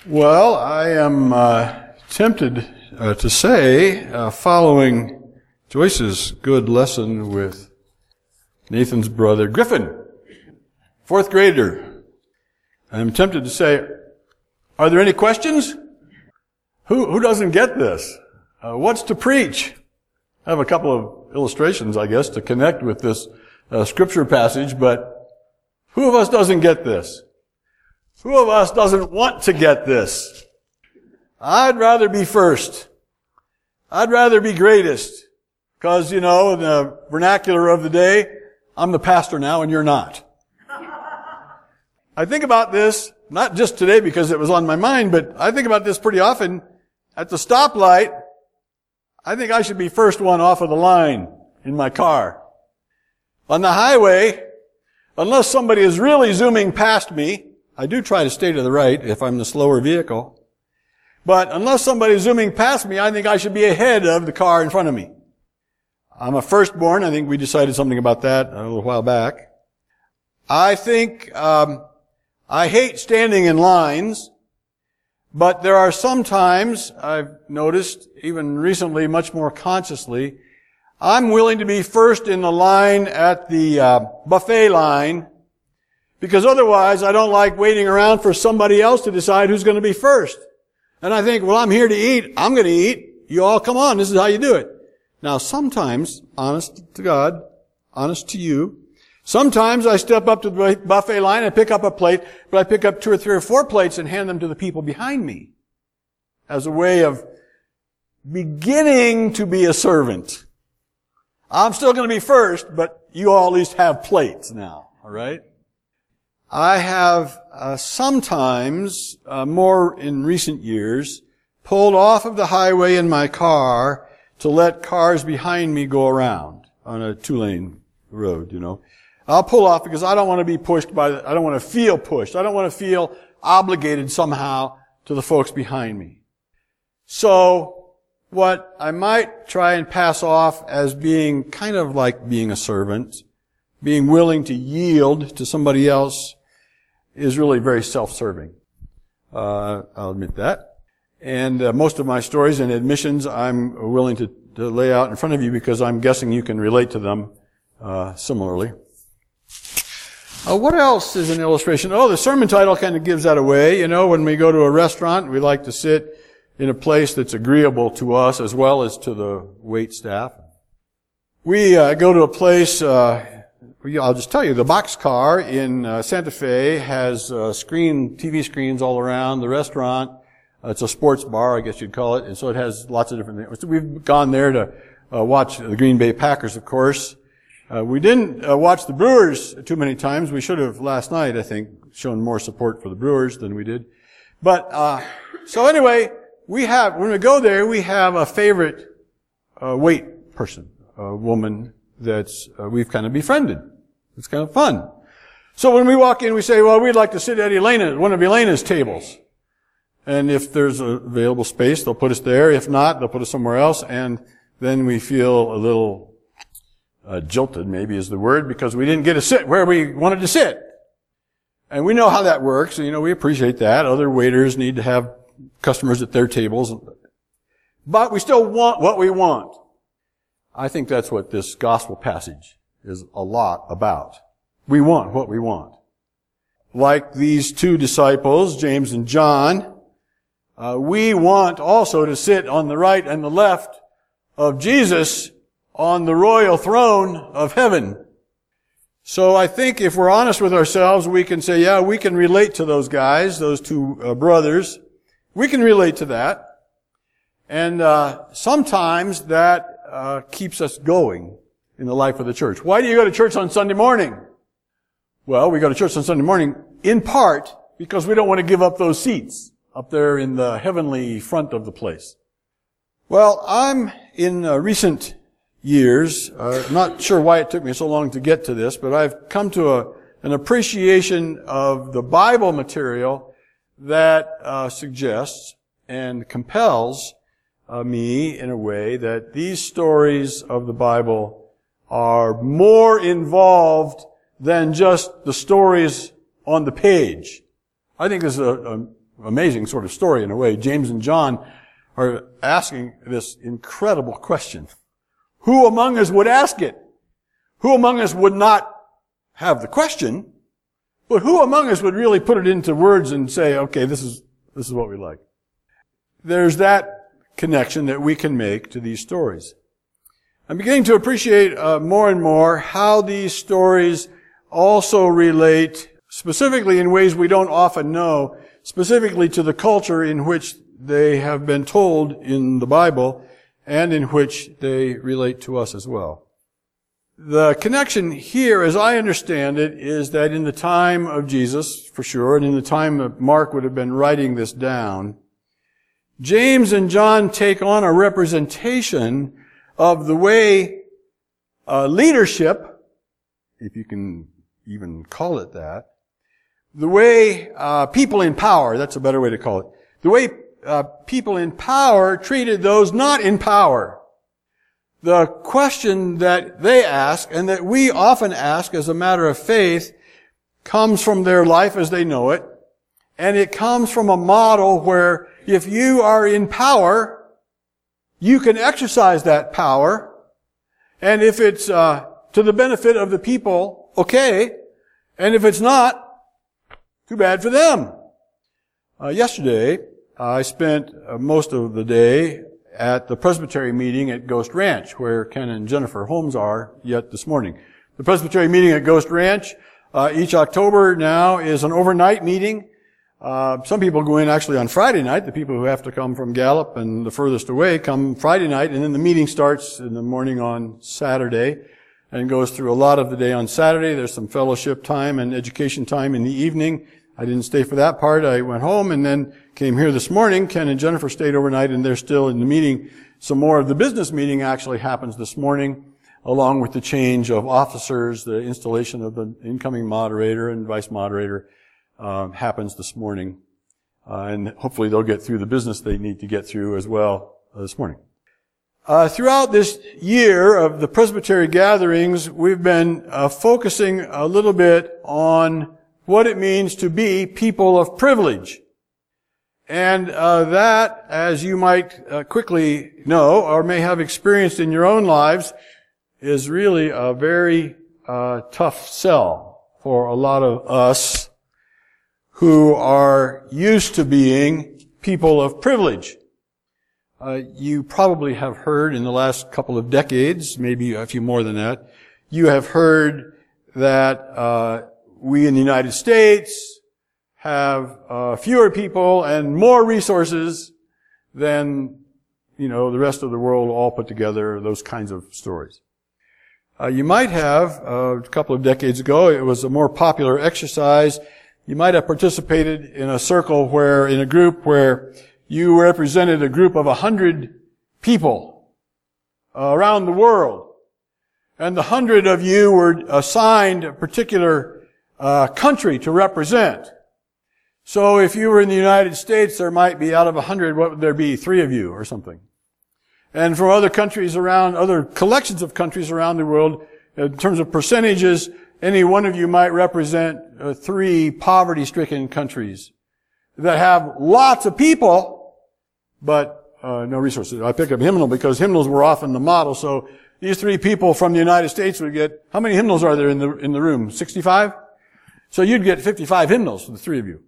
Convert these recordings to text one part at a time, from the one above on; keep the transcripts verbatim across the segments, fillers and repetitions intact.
Well, I am uh, tempted uh, to say, uh, following Joyce's good lesson with Nathan's brother Griffin, fourth grader, I'm tempted to say, are there any questions? Who who doesn't get this? Uh, what's to preach? I have a couple of illustrations, I guess, to connect with this uh, scripture passage, but who of us doesn't get this? Who of us doesn't want to get this? I'd rather be first. I'd rather be greatest. Because, you know, in the vernacular of the day, I'm the pastor now and you're not. I think about this, not just today because it was on my mind, but I think about this pretty often. At the stoplight, I think I should be first one off of the line in my car. On the highway, unless somebody is really zooming past me, I do try to stay to the right if I'm the slower vehicle. But unless somebody's zooming past me, I think I should be ahead of the car in front of me. I'm a firstborn. I think we decided something about that a little while back. I think um, I hate standing in lines, but there are some times, I've noticed, even recently, much more consciously, I'm willing to be first in the line at the uh, buffet line, because otherwise I don't like waiting around for somebody else to decide who's going to be first. And I think, well, I'm here to eat. I'm going to eat. You all come on. This is how you do it. Now, sometimes, honest to God, honest to you, sometimes I step up to the buffet line and pick up a plate, but I pick up two or three or four plates and hand them to the people behind me as a way of beginning to be a servant. I'm still going to be first, but you all at least have plates now, all right? I have uh, sometimes, uh, more in recent years, pulled off of the highway in my car to let cars behind me go around on a two-lane road, you know. I'll pull off because I don't want to be pushed by the, I don't want to feel pushed. I don't want to feel obligated somehow to the folks behind me. So, what I might try and pass off as being kind of like being a servant, being willing to yield to somebody else, is really very self-serving. Uh, I'll admit that. And uh, most of my stories and admissions I'm willing to, to lay out in front of you because I'm guessing you can relate to them uh, similarly. Uh, what else is an illustration? Oh, the sermon title kind of gives that away. You know, when we go to a restaurant, we like to sit in a place that's agreeable to us as well as to the wait staff. We uh, go to a place... Uh, I'll just tell you, the Boxcar in uh, Santa Fe has uh, screen, T V screens all around. The restaurant, uh, it's a sports bar, I guess you'd call it, and so it has lots of different things. We've gone there to uh, watch the Green Bay Packers, of course. Uh, we didn't uh, watch the Brewers too many times. We should have last night, I think, shown more support for the Brewers than we did. But uh so anyway, we have, when we go there, we have a favorite uh wait person, a woman that's uh, we've kind of befriended. It's kind of fun. So when we walk in, we say, well, we'd like to sit at Elena, one of Elena's tables. And if there's a available space, they'll put us there. If not, they'll put us somewhere else. And then we feel a little uh, jilted, maybe is the word, because we didn't get to sit where we wanted to sit. And we know how that works. You know, we appreciate that. Other waiters need to have customers at their tables. But we still want what we want. I think that's what this gospel passage is a lot about. We want what we want. Like these two disciples, James and John, uh, we want also to sit on the right and the left of Jesus on the royal throne of heaven. So I think if we're honest with ourselves, we can say, yeah, we can relate to those guys, those two uh, brothers. We can relate to that. And uh sometimes that uh keeps us going in the life of the church. Why do you go to church on Sunday morning? Well, we go to church on Sunday morning in part because we don't want to give up those seats up there in the heavenly front of the place. Well, I'm in uh, recent years, uh, not sure why it took me so long to get to this, but I've come to a, an appreciation of the Bible material that uh, suggests and compels uh, me in a way that these stories of the Bible are more involved than just the stories on the page. I think this is a, a amazing sort of story in a way. James and John are asking this incredible question. Who among us would ask it? Who among us would not have the question? But who among us would really put it into words and say, okay, this is, this is what we like? There's that connection that we can make to these stories. I'm beginning to appreciate uh, more and more how these stories also relate, specifically in ways we don't often know, specifically to the culture in which they have been told in the Bible and in which they relate to us as well. The connection here, as I understand it, is that in the time of Jesus, for sure, and in the time that Mark would have been writing this down, James and John take on a representation of the way uh, leadership, if you can even call it that, the way uh, people in power, that's a better way to call it, the way uh, people in power treated those not in power. The question that they ask, and that we often ask as a matter of faith, comes from their life as they know it, and it comes from a model where if you are in power, you can exercise that power, and if it's uh, to the benefit of the people, okay, and if it's not, too bad for them. Uh, yesterday, I spent uh, most of the day at the Presbytery meeting at Ghost Ranch, where Ken and Jennifer Holmes are yet this morning. The Presbytery meeting at Ghost Ranch, uh, each October now, is an overnight meeting. Uh, some people go in actually on Friday night. The people who have to come from Gallup and the furthest away come Friday night, and then the meeting starts in the morning on Saturday and goes through a lot of the day on Saturday. There's some fellowship time and education time in the evening. I didn't stay for that part. I went home and then came here this morning. Ken and Jennifer stayed overnight, and they're still in the meeting. Some more of the business meeting actually happens this morning, along with the change of officers, the installation of the incoming moderator and vice moderator uh, happens this morning. Uh, and hopefully they'll get through the business they need to get through as well uh, this morning. Uh, throughout this year of the Presbytery gatherings, we've been uh, focusing a little bit on what it means to be people of privilege. And uh, that, as you might uh, quickly know or may have experienced in your own lives, is really a very uh, tough sell for a lot of us who are used to being people of privilege. Uh, you probably have heard in the last couple of decades, maybe a few more than that, you have heard that uh, we in the United States have uh, fewer people and more resources than, you know, the rest of the world all put together, those kinds of stories. Uh, you might have, uh, a couple of decades ago, it was a more popular exercise. You might have participated in a circle where, in a group where you represented a group of a hundred people uh, around the world. And the hundred of you were assigned a particular uh, country to represent. So if you were in the United States, there might be, out of a hundred, what would there be? Three of you or something. And from other countries around, other collections of countries around the world, in terms of percentages, any one of you might represent uh, three poverty-stricken countries that have lots of people, but uh, no resources. I picked up hymnal because hymnals were often the model. So these three people from the United States would get, how many hymnals are there in the in the room? sixty-five? So you'd get fifty-five hymnals for the three of you.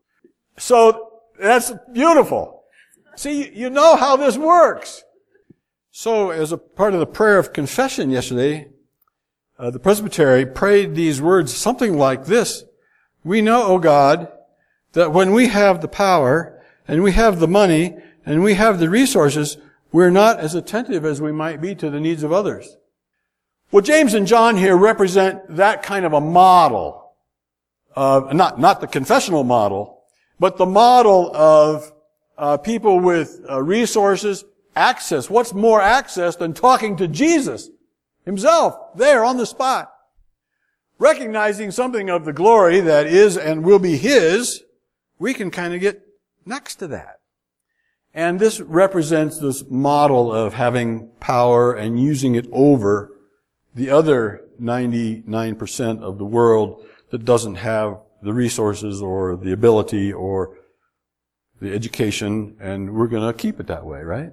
So that's beautiful. See, you know how this works. So as a part of the prayer of confession yesterday, uh, the Presbytery prayed these words, something like this. We know, O God, that when we have the power and we have the money and we have the resources, we're not as attentive as we might be to the needs of others. Well, James and John here represent that kind of a model. Uh, not, not the confessional model, but the model of uh, people with uh, resources, access. What's more access than talking to Jesus himself there on the spot? Recognizing something of the glory that is and will be His, we can kind of get next to that. And this represents this model of having power and using it over the other ninety-nine percent of the world that doesn't have the resources or the ability or the education, and we're going to keep it that way, right?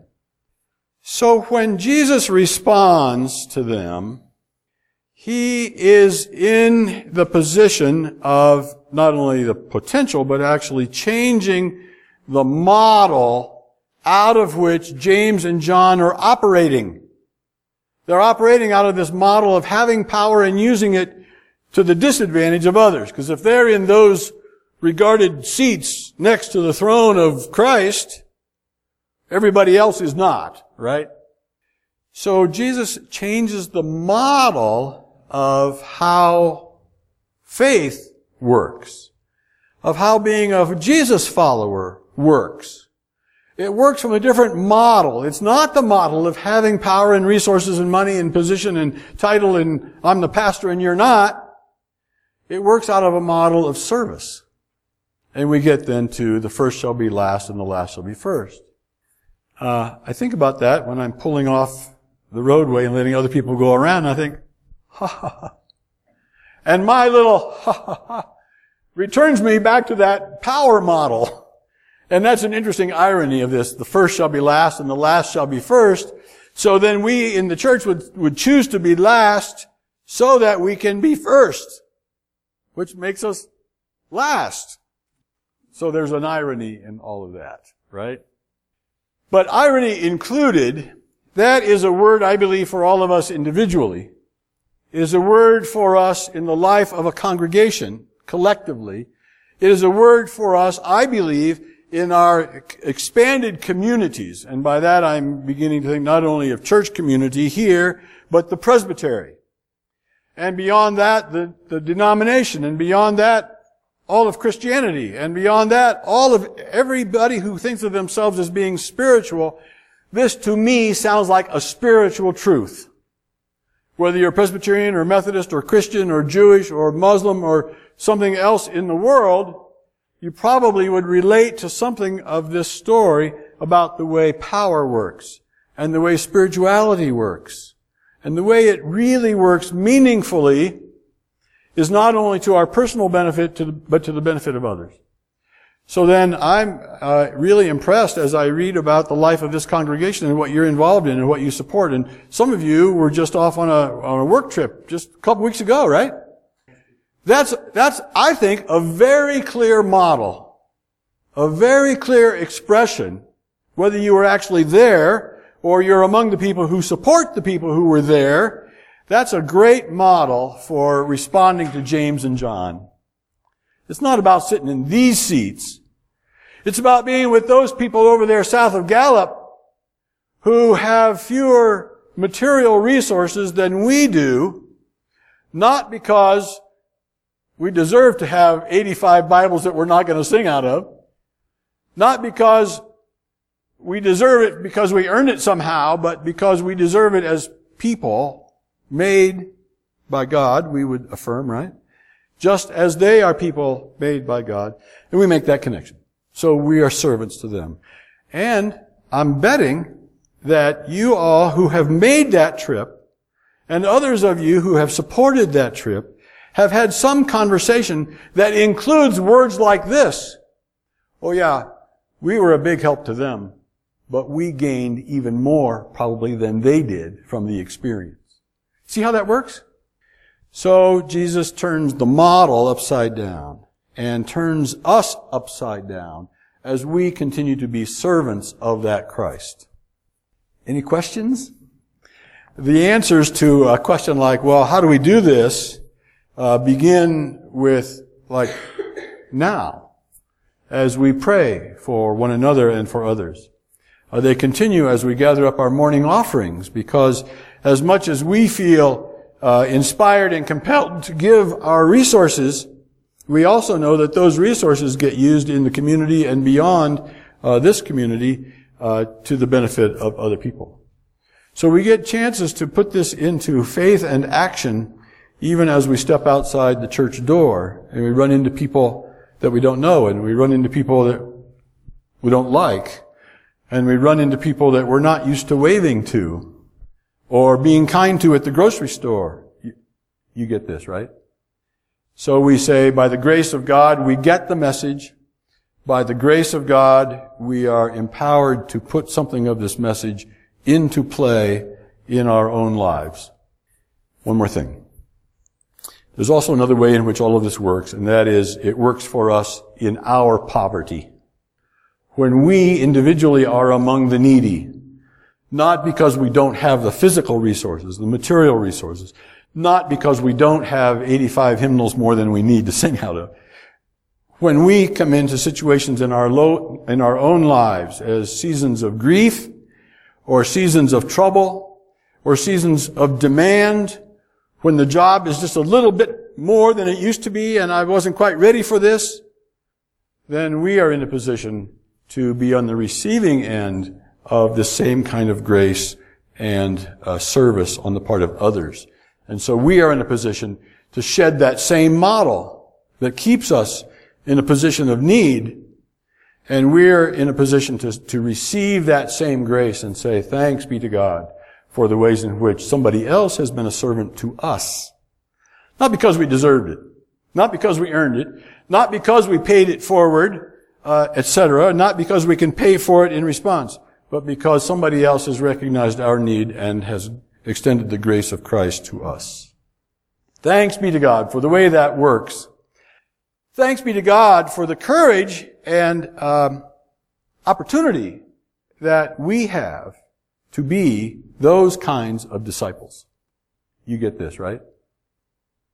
So when Jesus responds to them, he is in the position of not only the potential, but actually changing the model out of which James and John are operating. They're operating out of this model of having power and using it to the disadvantage of others. Because if they're in those regarded seats next to the throne of Christ, everybody else is not, right? So Jesus changes the model of how faith works, of how being a Jesus follower works. It works from a different model. It's not the model of having power and resources and money and position and title and I'm the pastor and you're not. It works out of a model of service. And we get then to the first shall be last and the last shall be first. Uh, I think about that when I'm pulling off the roadway and letting other people go around. And I think, ha ha ha. And my little ha ha ha returns me back to that power model. And that's an interesting irony of this. The first shall be last and the last shall be first. So then we in the church would, would choose to be last so that we can be first, which makes us last. So there's an irony in all of that, right? But irony included, that is a word I believe for all of us individually. It is a word for us in the life of a congregation, collectively. It is a word for us, I believe, in our expanded communities. And by that I'm beginning to think not only of church community here, but the presbytery. And beyond that, the, the denomination. And beyond that, all of Christianity. And beyond that, all of everybody who thinks of themselves as being spiritual. This to me sounds like a spiritual truth. Whether you're Presbyterian or Methodist or Christian or Jewish or Muslim or something else in the world, you probably would relate to something of this story about the way power works and the way spirituality works. And the way it really works meaningfully is not only to our personal benefit, to the, but to the benefit of others. So then I'm uh, really impressed as I read about the life of this congregation and what you're involved in and what you support. And some of you were just off on a, on a work trip just a couple weeks ago, right? That's, that's, I think, a very clear model, a very clear expression, whether you were actually there or you're among the people who support the people who were there. That's a great model for responding to James and John. It's not about sitting in these seats. It's about being with those people over there south of Gallup who have fewer material resources than we do, not because we deserve to have eighty-five Bibles that we're not going to sing out of, not because we deserve it because we earned it somehow, but because we deserve it as people made by God, we would affirm, right? Just as they are people made by God. And we make that connection. So we are servants to them. And I'm betting that you all who have made that trip, and others of you who have supported that trip, have had some conversation that includes words like this. Oh yeah, we were a big help to them, but we gained even more probably than they did from the experience. See how that works? So Jesus turns the model upside down and turns us upside down as we continue to be servants of that Christ. Any questions? The answers to a question like, well, how do we do this, uh, begin with, like, now, as we pray for one another and for others. Uh, they continue as we gather up our morning offerings, because as much as we feel Uh, inspired and compelled to give our resources, we also know that those resources get used in the community and beyond uh, this community uh, to the benefit of other people. So we get chances to put this into faith and action even as we step outside the church door and we run into people that we don't know, and we run into people that we don't like, and we run into people that we're not used to waving to or being kind to at the grocery store. You, you get this, right? So we say, by the grace of God, we get the message. by the grace of God, we are empowered to put something of this message into play in our own lives. One more thing. There's also another way in which all of this works, and that is it works for us in our poverty. When we individually are among the needy, not because we don't have the physical resources, the material resources, not because we don't have eighty-five hymnals more than we need to sing out of. When we come into situations in our low, in our own lives as seasons of grief, or seasons of trouble, or seasons of demand, when the job is just a little bit more than it used to be and I wasn't quite ready for this, then we are in a position to be on the receiving end of the same kind of grace and uh, service on the part of others. And so we are in a position to shed that same model that keeps us in a position of need, and we're in a position to, to receive that same grace and say, thanks be to God for the ways in which somebody else has been a servant to us. Not because we deserved it, not because we earned it, not because we paid it forward, uh, et cetera, not because we can pay for it in response, but because somebody else has recognized our need and has extended the grace of Christ to us. Thanks be to God for the way that works. Thanks be to God for the courage and um, opportunity that we have to be those kinds of disciples. You get this, right?